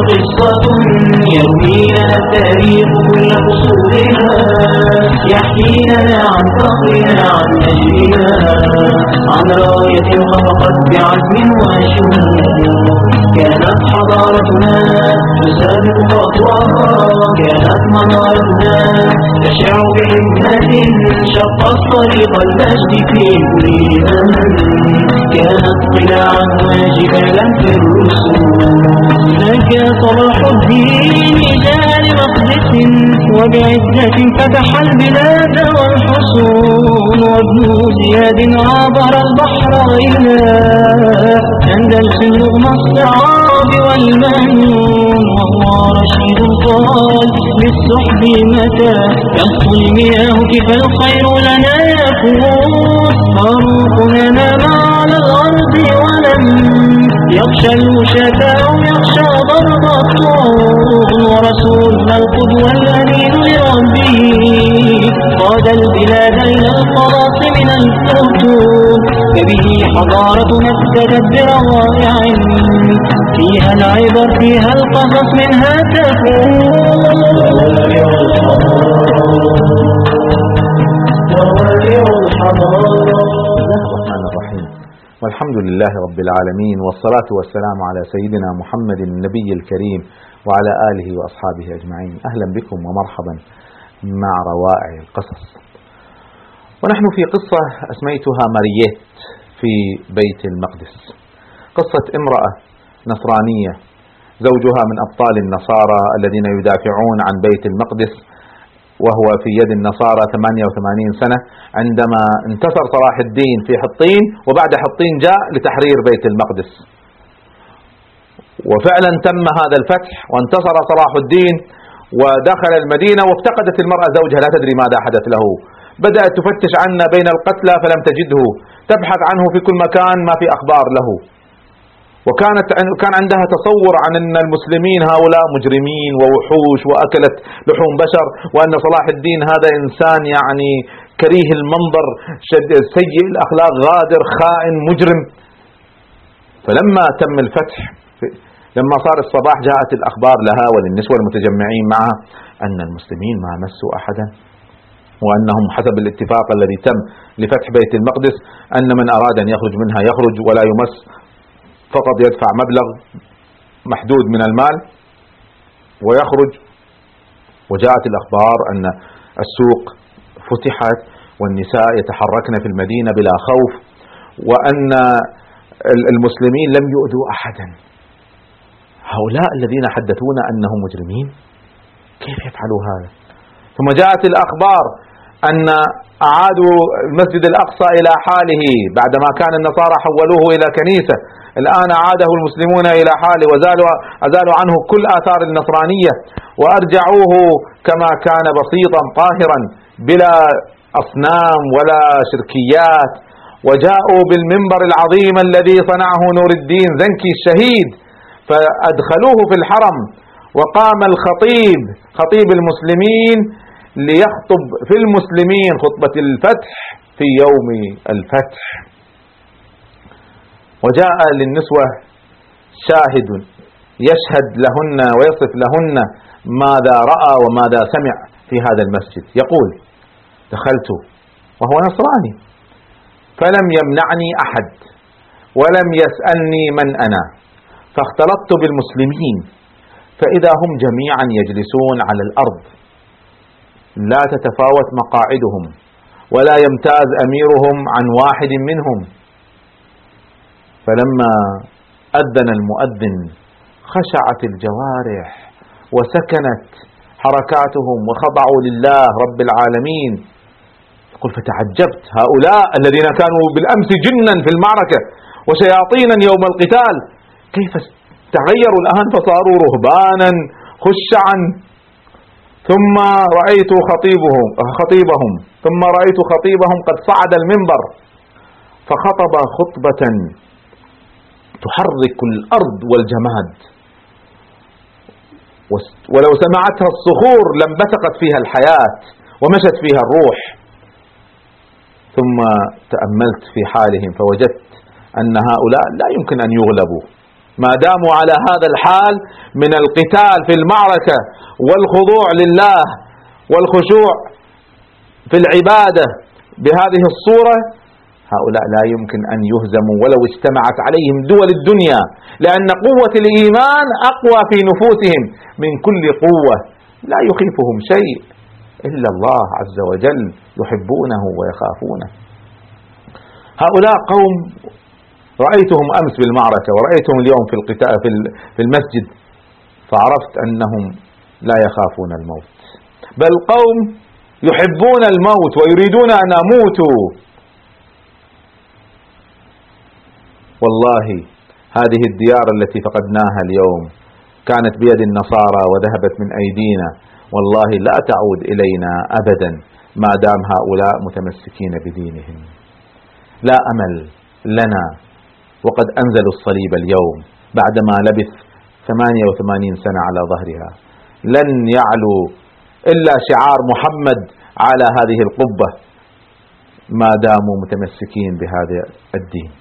قصة يروينا التاريخ كل فصولها، يحكينا عن فخرنا عن نجدنا، عن راية خفقت بعزم وشموخ. كانت حضارتنا تسابق خطوها، كانت منارتنا تشع بحكمة، شق الطريق المجد في كل أمل. كانت قلاعا وجبالا في الرسوم. لك صلاح الدين جار مقدس، وبعزة فتح البلاد والحصون. وابن زياد عبر البحر إلى أندلس رغم الصعاب والمنون. وهو رشيد قال للسحب متى تخفو المياه كيف الخير لنا يكون. فاروقنا نام على الأرض ولم يخشى الوشاة أو يخشى ضرب الطول. ورسولنا القدوة الأمين لربه قاد البلاد إلى الخلاص من الفتون. فبه حضارتنا ابتدت بروائع، فيها العبر فيها القصص منها تكون. الرحمن الرحيم، والحمد لله رب العالمين، والصلاة والسلام على سيدنا محمد النبي الكريم وعلى آله وأصحابه أجمعين. أهلا بكم ومرحبا مع روائع القصص. ونحن في قصة أسميتها مارييت في بيت المقدس. قصة امرأة نصرانية زوجها من أبطال النصارى الذين يدافعون عن بيت المقدس، وهو في يد النصارى 88 سنة، عندما انتصر صلاح الدين في حطين، وبعد حطين جاء لتحرير بيت المقدس. وفعلا تم هذا الفتح وانتصر صلاح الدين ودخل المدينة، وافتقدت المرأة زوجها لا تدري ماذا حدث له. بدأت تفتش عنه بين القتلى فلم تجده، تبحث عنه في كل مكان ما في أخبار له. كان عندها تصور عن أن المسلمين هؤلاء مجرمين ووحوش وأكلت لحوم بشر، وأن صلاح الدين هذا إنسان يعني كريه المنظر، سيء الأخلاق، غادر، خائن، مجرم. فلما تم الفتح، لما صار الصباح، جاءت الأخبار لها وللنسوة المتجمعين معها أن المسلمين ما مسوا أحدا، وأنهم حسب الاتفاق الذي تم لفتح بيت المقدس أن من أراد أن يخرج منها يخرج ولا يمس، فقط يدفع مبلغ محدود من المال ويخرج. وجاءت الأخبار أن السوق فتحت والنساء يتحركن في المدينة بلا خوف، وأن المسلمين لم يؤذوا أحدا. هؤلاء الذين حدثونا أنهم مجرمين كيف يفعلوا هذا؟ ثم جاءت الأخبار أن أعادوا المسجد الأقصى إلى حاله بعدما كان النصارى حولوه إلى كنيسة. الآن أعاده المسلمون إلى حاله وأزالوا عنه كل آثار النصرانية وأرجعوه كما كان بسيطا طاهرا بلا أصنام ولا شركيات. وجاءوا بالمنبر العظيم الذي صنعه نور الدين زنكي الشهيد، فأدخلوه في الحرم، وقام الخطيب خطيب المسلمين ليخطب في المسلمين خطبة الفتح في يوم الفتح. وجاء للنسوة شاهد يشهد لهن ويصف لهن ماذا رأى وماذا سمع في هذا المسجد. يقول: دخلت وهو نصراني، فلم يمنعني أحد ولم يسألني من أنا، فاختلطت بالمسلمين فإذا هم جميعا يجلسون على الأرض، لا تتفاوت مقاعدهم ولا يمتاز أميرهم عن واحد منهم. فلما أذن المؤذن خشعت الجوارح وسكنت حركاتهم وخضعوا لله رب العالمين. يقول: فتعجبت، هؤلاء الذين كانوا بالأمس جنا في المعركة وشياطينا يوم القتال كيف تغيروا الآن فصاروا رهبانا خشعا. ثم رأيت خطيبهم ثم رأيت خطيبهم قد صعد المنبر فخطب خطبة تحرك الأرض والجماد، ولو سمعتها الصخور لانبثقت فيها الحياة ومشت فيها الروح. ثم تأملت في حالهم فوجدت أن هؤلاء لا يمكن أن يغلبوا، ما داموا على هذا الحال من القتال في المعركة والخضوع لله والخشوع في العبادة بهذه الصورة، هؤلاء لا يمكن أن يهزموا ولو اجتمعت عليهم دول الدنيا، لأن قوة الإيمان أقوى في نفوسهم من كل قوة، لا يخيفهم شيء إلا الله عز وجل، يحبونه ويخافونه. هؤلاء قوم رأيتهم أمس بالمعركة ورأيتهم اليوم في المسجد، فعرفت أنهم لا يخافون الموت، بل قوم يحبون الموت ويريدون أن أموتوا. والله هذه الديار التي فقدناها اليوم كانت بيد النصارى وذهبت من أيدينا، والله لا تعود إلينا أبدا ما دام هؤلاء متمسكين بدينهم. لا أمل لنا، وقد أنزلوا الصليب اليوم بعدما لبث 88 سنة على ظهرها، لن يعلو إلا شعار محمد على هذه القبة ما داموا متمسكين بهذا الدين.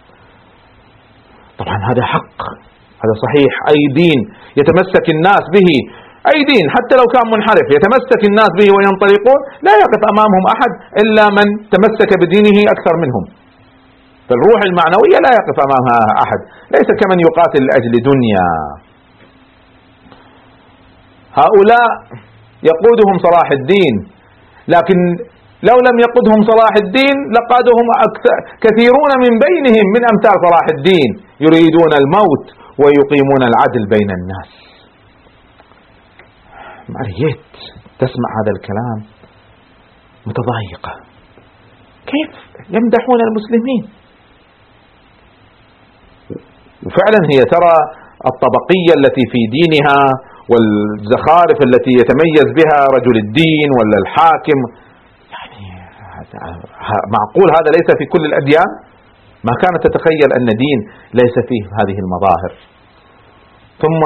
طبعا هذا حق، هذا صحيح، أي دين يتمسك الناس به، أي دين حتى لو كان منحرف يتمسك الناس به وينطلقون، لا يقف أمامهم أحد إلا من تمسك بدينه أكثر منهم. فالروح المعنوية لا يقف أمامها أحد، ليس كمن يقاتل لأجل دنيا. هؤلاء يقودهم صلاح الدين، لكن لو لم يقودهم صلاح الدين لقادهم كثيرون من بينهم من أمثال صلاح الدين يريدون الموت ويقيمون العدل بين الناس. مريت تسمع هذا الكلام متضايقة، كيف يمدحون المسلمين؟ وفعلا هي ترى الطبقية التي في دينها والزخارف التي يتميز بها رجل الدين ولا الحاكم، يعني معقول هذا ليس في كل الأديان؟ ما كانت تتخيل أن دين ليس فيه هذه المظاهر. ثم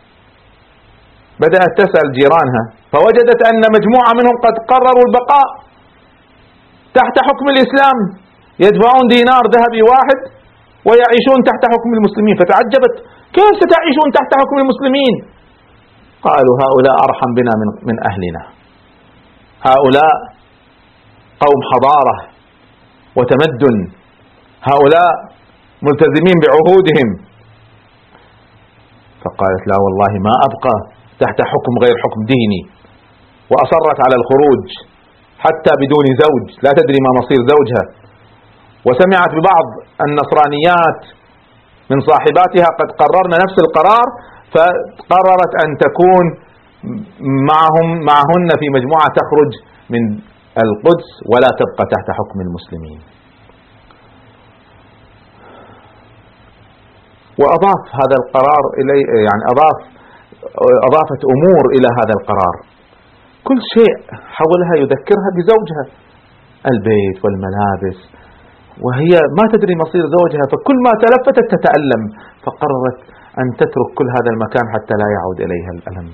بدأت تسأل جيرانها فوجدت أن مجموعة منهم قد قرروا البقاء تحت حكم الإسلام، يدفعون دينار ذهبي واحد ويعيشون تحت حكم المسلمين. فتعجبت، كيف ستعيشون تحت حكم المسلمين؟ قالوا هؤلاء أرحم بنا من أهلنا، هؤلاء قوم حضارة وتمدن، هؤلاء ملتزمين بعهودهم. فقالت لا والله ما أبقى تحت حكم غير حكم ديني، وأصرت على الخروج حتى بدون زوج، لا تدري ما مصير زوجها. وسمعت ببعض النصرانيات من صاحباتها قد قررن نفس القرار، فقررت أن تكون معهن في مجموعة تخرج من القدس ولا تبقى تحت حكم المسلمين. وأضاف هذا القرار إلي، يعني أضافت أمور إلى هذا القرار، كل شيء حولها يذكرها بزوجها، البيت والملابس، وهي ما تدري مصير زوجها، فكل ما تلفتت تتألم، فقررت أن تترك كل هذا المكان حتى لا يعود إليها الألم.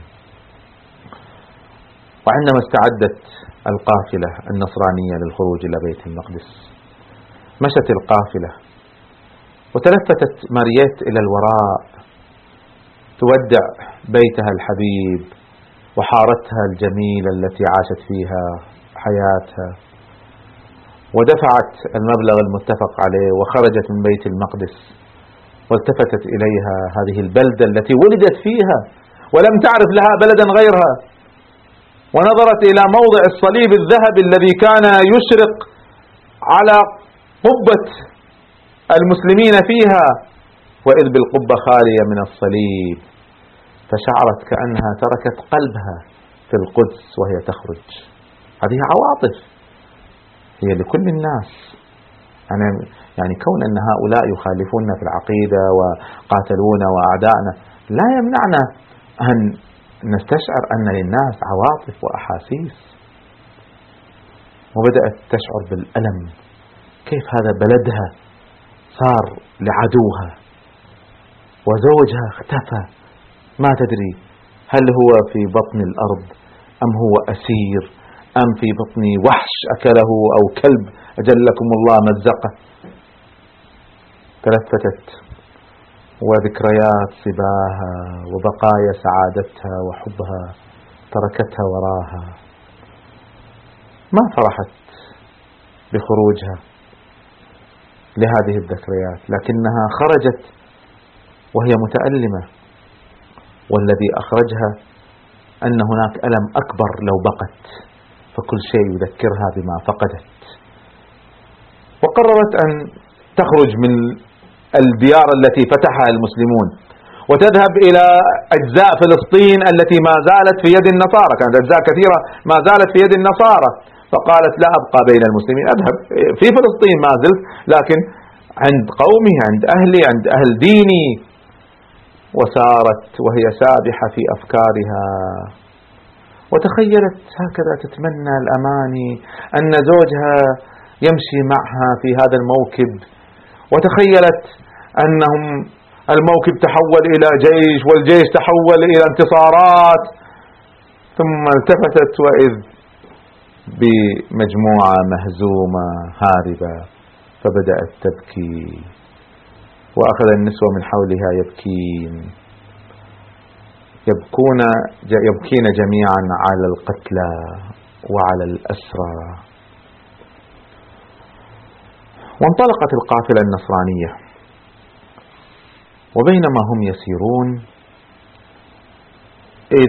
وعندما استعدت القافلة النصرانية للخروج إلى بيت المقدس، مشت القافلة وتلفتت مارييت إلى الوراء تودع بيتها الحبيب وحارتها الجميلة التي عاشت فيها حياتها، ودفعت المبلغ المتفق عليه وخرجت من بيت المقدس، والتفتت إليها هذه البلدة التي ولدت فيها ولم تعرف لها بلدا غيرها، ونظرت إلى موضع الصليب الذهبي الذي كان يشرق على قبة المسلمين فيها، وإذ بالقبة خالية من الصليب، فشعرت كأنها تركت قلبها في القدس وهي تخرج. هذه عواطف هي لكل الناس. يعني كون أن هؤلاء يخالفوننا في العقيدة وقاتلونا وأعداءنا لا يمنعنا أن نستشعر أن للناس عواطف وأحاسيس. وبدأت تشعر بالألم، كيف هذا بلدها صار لعدوها وزوجها اختفى، ما تدري هل هو في بطن الأرض أم هو أسير أم في بطن وحش أكله أو كلب أجلكم الله مزقه. تلفتت وذكريات صباها وبقايا سعادتها وحبها تركتها وراها. ما فرحت بخروجها لهذه الذكريات، لكنها خرجت وهي متألمة، والذي أخرجها أن هناك ألم أكبر لو بقت، فكل شيء يذكرها بما فقدت. وقررت أن تخرج من الديار التي فتحها المسلمون وتذهب إلى أجزاء فلسطين التي ما زالت في يد النصارى، كانت أجزاء كثيرة ما زالت في يد النصارى، فقالت لا أبقى بين المسلمين، أذهب في فلسطين ما زلت، لكن عند قومي، عند أهلي، عند أهل ديني. وسارت وهي سابحة في أفكارها، وتخيلت هكذا تتمنى الأماني أن زوجها يمشي معها في هذا الموكب، وتخيلت أنهم الموكب تحول إلى جيش، والجيش تحول إلى انتصارات، ثم التفتت وإذ بمجموعة مهزومة هاربة، فبدأت تبكي، وأخذ النسوة من حولها يبكين جميعا على القتلى وعلى الأسرى. وانطلقت القافلة النصرانية، وبينما هم يسيرون إذ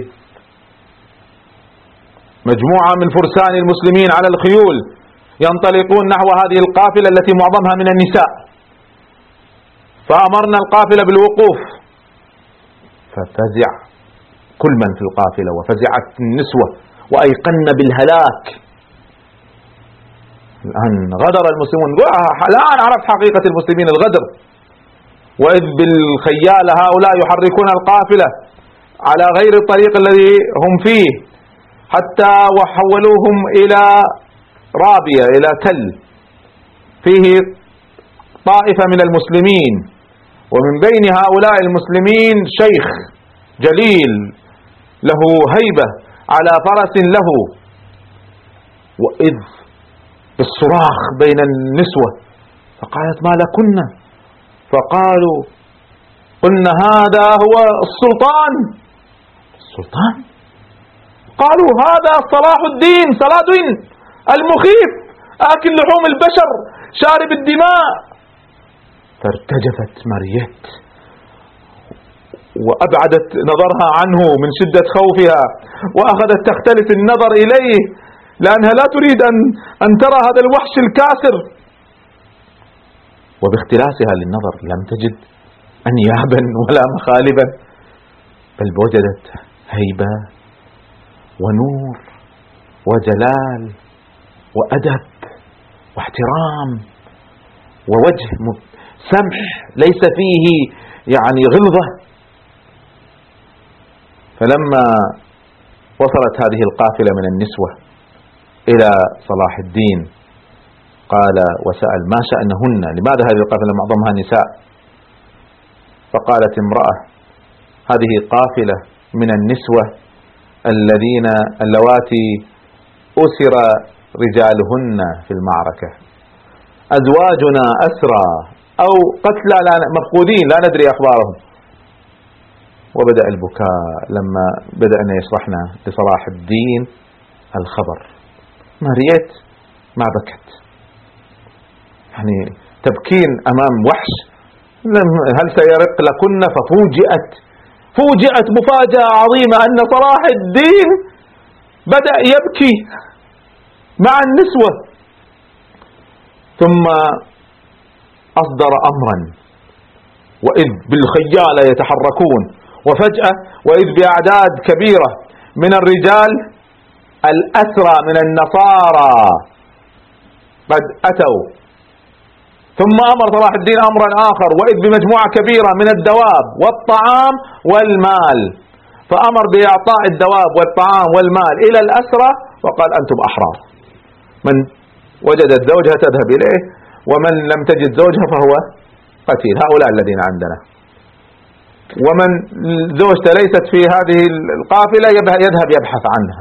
مجموعة من فرسان المسلمين على الخيول ينطلقون نحو هذه القافلة التي معظمها من النساء، فأمرنا القافلة بالوقوف، ففزع كل من في القافلة وفزعت النسوة وأيقن بالهلاك. الآن غدر المسلمون، الآن عرفت حقيقة المسلمين الغدر. وإذ بالخيال هؤلاء يحركون القافلة على غير الطريق الذي هم فيه، حتى وحولوهم إلى رابية، إلى تل فيه طائفة من المسلمين، ومن بين هؤلاء المسلمين شيخ جليل له هيبة على فرس له. وإذ بالصراخ بين النسوة، فقالت ما لكن؟ فقالوا قلنا هذا هو السلطان. السلطان؟ قالوا هذا صلاح الدين صلادين المخيف، آكل لحوم البشر، شارب الدماء. فارتجفت مريت وأبعدت نظرها عنه من شدة خوفها، وأخذت تختلس النظر إليه لأنها لا تريد أن ترى هذا الوحش الكاسر. وباختلاسها للنظر لم تجد أنيابا ولا مخالبا، بل وجدت هيبة ونور وجلال وأدب واحترام ووجه سمح ليس فيه يعني غلظة. فلما وصلت هذه القافلة من النسوة إلى صلاح الدين قال وسأل ما شأنهن، لماذا هذه القافلة معظمها نساء؟ فقالت امرأة هذه قافلة من النسوة اللواتي أسر رجالهن في المعركة، أزواجنا أسرى أو قتلى مفقودين لا ندري أخبارهم. وبدأ البكاء لما بدأنا يشرحنا لصلاح الدين الخبر. ماريت ما بكت، يعني تبكين أمام وحش، هل سيرق لكن؟ ففوجئت مفاجأة عظيمة أن صلاح الدين بدأ يبكي مع النسوة، ثم أصدر أمرا، وإذ بالخيالة يتحركون، وفجأة وإذ بأعداد كبيرة من الرجال الأسرى من النصارى قد أتوا. ثم أمر صلاح الدين أمرا آخر، وإذ بمجموعة كبيرة من الدواب والطعام والمال، فأمر بإعطاء الدواب والطعام والمال إلى الأسرى، وقال أنتم أحرار، من وجدت زوجها تذهب إليه، ومن لم تجد زوجها فهو قتيل، هؤلاء الذين عندنا، ومن زوجته ليست في هذه القافلة يذهب يبحث عنها.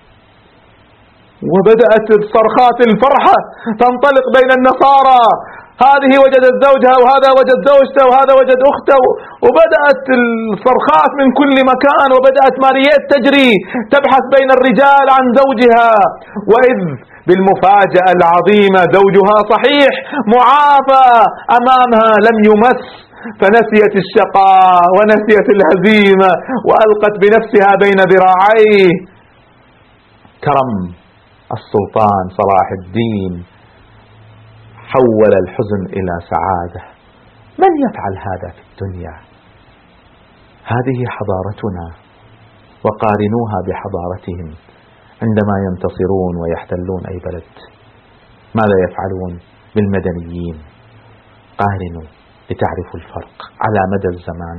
وبدأت صرخات الفرحة تنطلق بين النصارى، هذه وجدت زوجها وهذا وجد زوجته وهذا وجد أخته، وبدأت الصرخات من كل مكان، وبدأت مارييت تجري تبحث بين الرجال عن زوجها، وإذ بالمفاجأة العظيمة زوجها صحيح معافى أمامها لم يمس، فنسيت الشقاء ونسيت الهزيمة وألقت بنفسها بين ذراعيه. كرم السلطان صلاح الدين حول الحزن إلى سعادة. من يفعل هذا في الدنيا؟ هذه حضارتنا، وقارنوها بحضارتهم عندما ينتصرون ويحتلون أي بلد. ماذا يفعلون بالمدنيين؟ قارنوا لتعرفوا الفرق على مدى الزمان.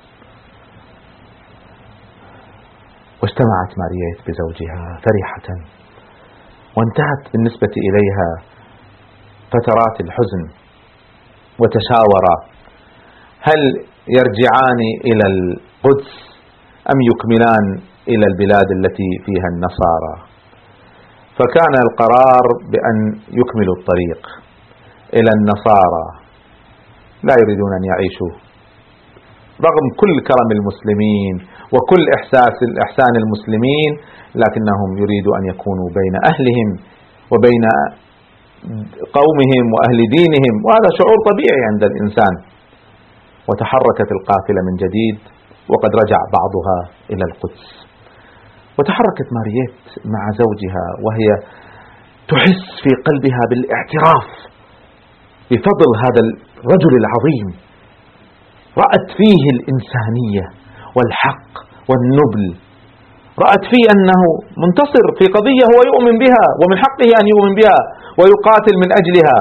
واجتمعت مارييت بزوجها فرحة، وانتهت بالنسبة إليها فترات الحزن، وتشاورا هل يرجعان إلى القدس أم يكملان إلى البلاد التي فيها النصارى. فكان القرار بأن يكملوا الطريق إلى النصارى، لا يريدون أن يعيشوا رغم كل كرم المسلمين وكل إحسان المسلمين، لكنهم يريدوا أن يكونوا بين أهلهم وبين قومهم وأهل دينهم، وهذا شعور طبيعي عند الإنسان. وتحركت القافلة من جديد، وقد رجع بعضها إلى القدس. وتحركت مارييت مع زوجها وهي تحس في قلبها بالاعتراف بفضل هذا الرجل العظيم، رأت فيه الإنسانية والحق والنبل، رأت فيه أنه منتصر في قضية هو يؤمن بها ومن حقه أن يؤمن بها ويقاتل من أجلها.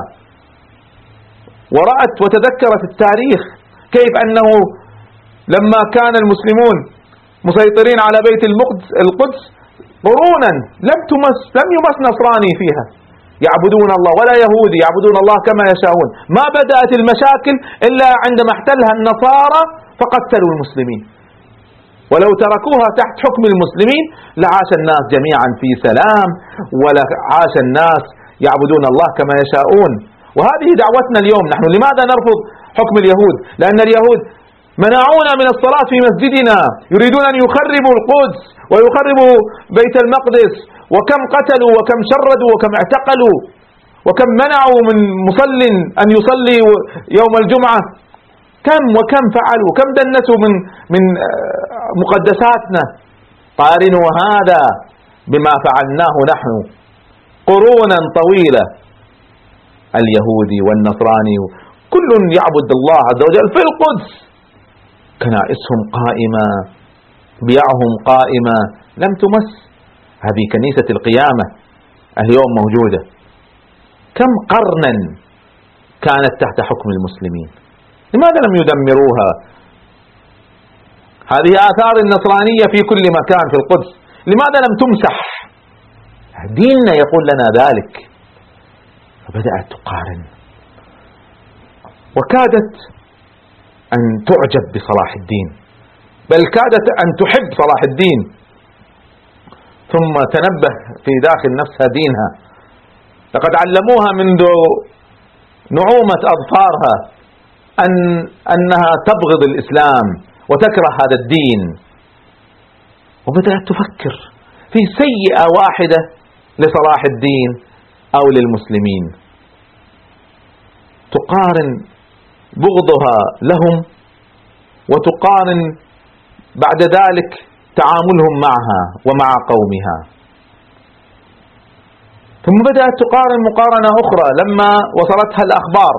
ورأت وتذكرت التاريخ كيف أنه لما كان المسلمون مسيطرين على بيت القدس قرونا لم يمس نصراني فيها، يعبدون الله، ولا يهودي، يعبدون الله كما يشاءون. ما بدأت المشاكل إلا عندما احتلها النصارى فقتلوا المسلمين، ولو تركوها تحت حكم المسلمين لعاش الناس جميعا في سلام، ولعاش الناس يعبدون الله كما يشاءون. وهذه دعوتنا اليوم. نحن لماذا نرفض حكم اليهود؟ لأن اليهود منعونا من الصلاة في مسجدنا، يريدون أن يخربوا القدس ويخربوا بيت المقدس، وكم قتلوا وكم شردوا وكم اعتقلوا وكم منعوا من مصل أن يصلي يوم الجمعة، وكم فعلوا، كم دنسوا من مقدساتنا. قارنوا هذا بما فعلناه نحن قرونا طويلة، اليهودي والنصراني كل يعبد الله عز وجل في القدس، كنائسهم قائمة، بيعهم قائمة، لم تمس. هذه كنيسة القيامة اليوم موجودة. كم قرنا كانت تحت حكم المسلمين، لماذا لم يدمروها؟ هذه آثار النصرانية في كل مكان في القدس، لماذا لم تمسح؟ ديننا يقول لنا ذلك. فبدأت تقارن، وكادت أن تعجب بصلاح الدين، بل كادت أن تحب صلاح الدين. ثم تنبه في داخل نفسها دينها، لقد علموها منذ نعومة أظفارها أنها تبغض الإسلام وتكره هذا الدين. وبدأت تفكر في سيئة واحدة لصلاح الدين أو للمسلمين، تقارن بغضها لهم وتقارن بعد ذلك تعاملهم معها ومع قومها. ثم بدأت تقارن مقارنة أخرى لما وصلتها الأخبار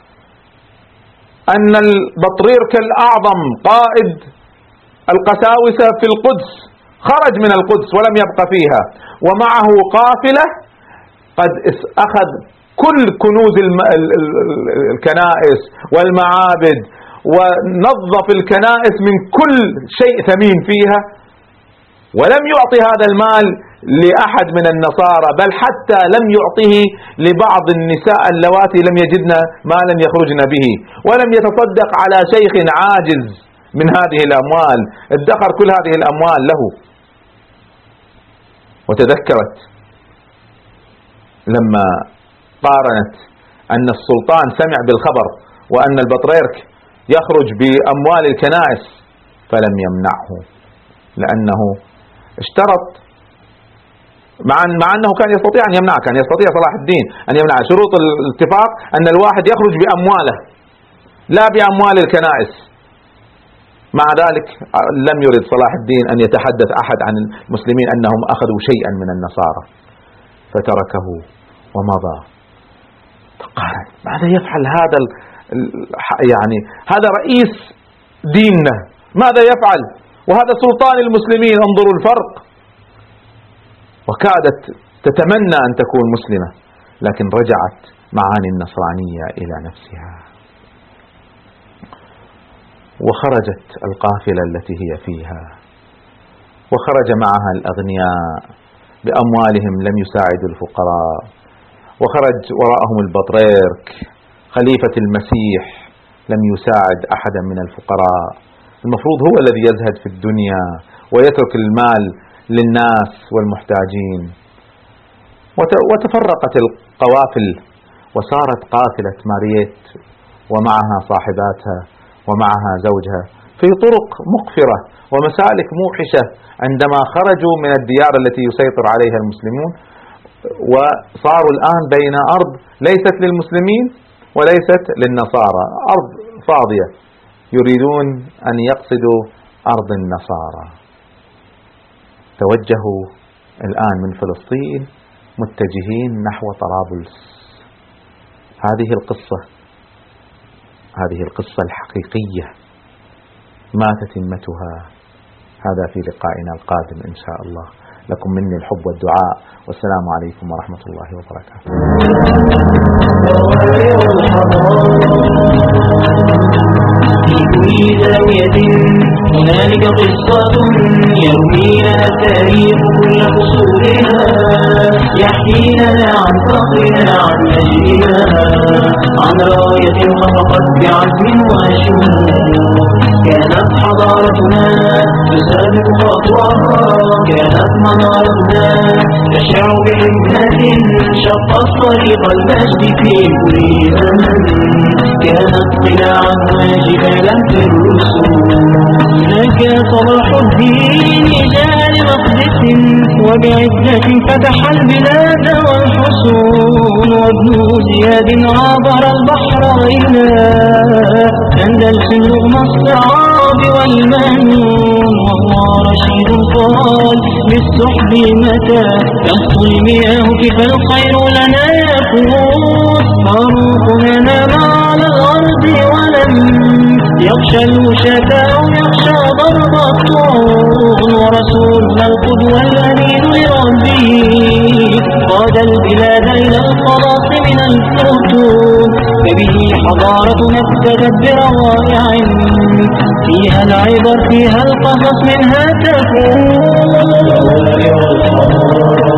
أن البطريرك الأعظم قائد القساوسة في القدس خرج من القدس ولم يبق فيها، ومعه قافلة قد أخذ كل كنوز الكنائس والمعابد، ونظف الكنائس من كل شيء ثمين فيها، ولم يعطي هذا المال لأحد من النصارى، بل حتى لم يعطه لبعض النساء اللواتي لم يجدن مالا يخرجن به، ولم يتصدق على شيخ عاجز من هذه الأموال، ادخر كل هذه الأموال له. وتذكرت لما قارنت أن السلطان سمع بالخبر وأن البطريرك يخرج بأموال الكنائس فلم يمنعه، لأنه اشترط مع أنه كان يستطيع أن يمنع، كان يستطيع صلاح الدين أن يمنع. شروط الاتفاق أن الواحد يخرج بأمواله لا بأموال الكنائس. مع ذلك لم يرد صلاح الدين أن يتحدث أحد عن المسلمين أنهم أخذوا شيئا من النصارى، فتركه ومضى. تقارن ماذا يفعل هذا يعني هذا رئيس ديننا، ماذا يفعل؟ وهذا سلطان المسلمين. انظروا الفرق. وكادت تتمنى أن تكون مسلمة، لكن رجعت معاني النصرانية إلى نفسها، وخرجت القافلة التي هي فيها، وخرج معها الأغنياء بأموالهم لم يساعدوا الفقراء، وخرج وراءهم البطريرك خليفة المسيح لم يساعد أحدا من الفقراء. المفروض هو الذي يزهد في الدنيا ويترك المال للناس والمحتاجين. وتفرقت القوافل وصارت قافلة مارييت ومعها صاحباتها ومعها زوجها في طرق مقفرة ومسالك موحشة عندما خرجوا من الديار التي يسيطر عليها المسلمون، وصاروا الآن بين أرض ليست للمسلمين وليست للنصارى، أرض فاضية، يريدون أن يقصدوا أرض النصارى. توجهوا الآن من فلسطين متجهين نحو طرابلس. هذه القصة الحقيقية ما تتمتها هذا في لقائنا القادم إن شاء الله. لكم مني الحب والدعاء، والسلام عليكم ورحمة الله وبركاته. في كل زاوية هنالك قصة يروينا التاريخ كل فصولها، يحكينا عن فخرنا عن مجدنا، عن راية خفقت بعزم وشمول. كانت حضارتنا تسابق خطوها، كانت منارتنا تشع بحكمة شقت طريق المجد في كل زمن. كانت قلاعا وجبالا في الرسوم، هناك صلاح الدين جاء لمقدس وبعزة فتح البلاد والحصون. وابن زياد عبر البحر إلى أندلس رغم الصعاب والمنون. وهو رشيد قال بالسحب متى تهطل المياه كيف الخير لنا يكون. فاروقنا نام على الأرض ولم يخشى الوشاة أو يخشى ضرب الطول. ورسولنا القدوة الأمين لربه قاد البلاد إلى الخلاص من الفتون. فبه حضارتنا ابتدت بروائع فيها العبر فيها القصص منها تكون.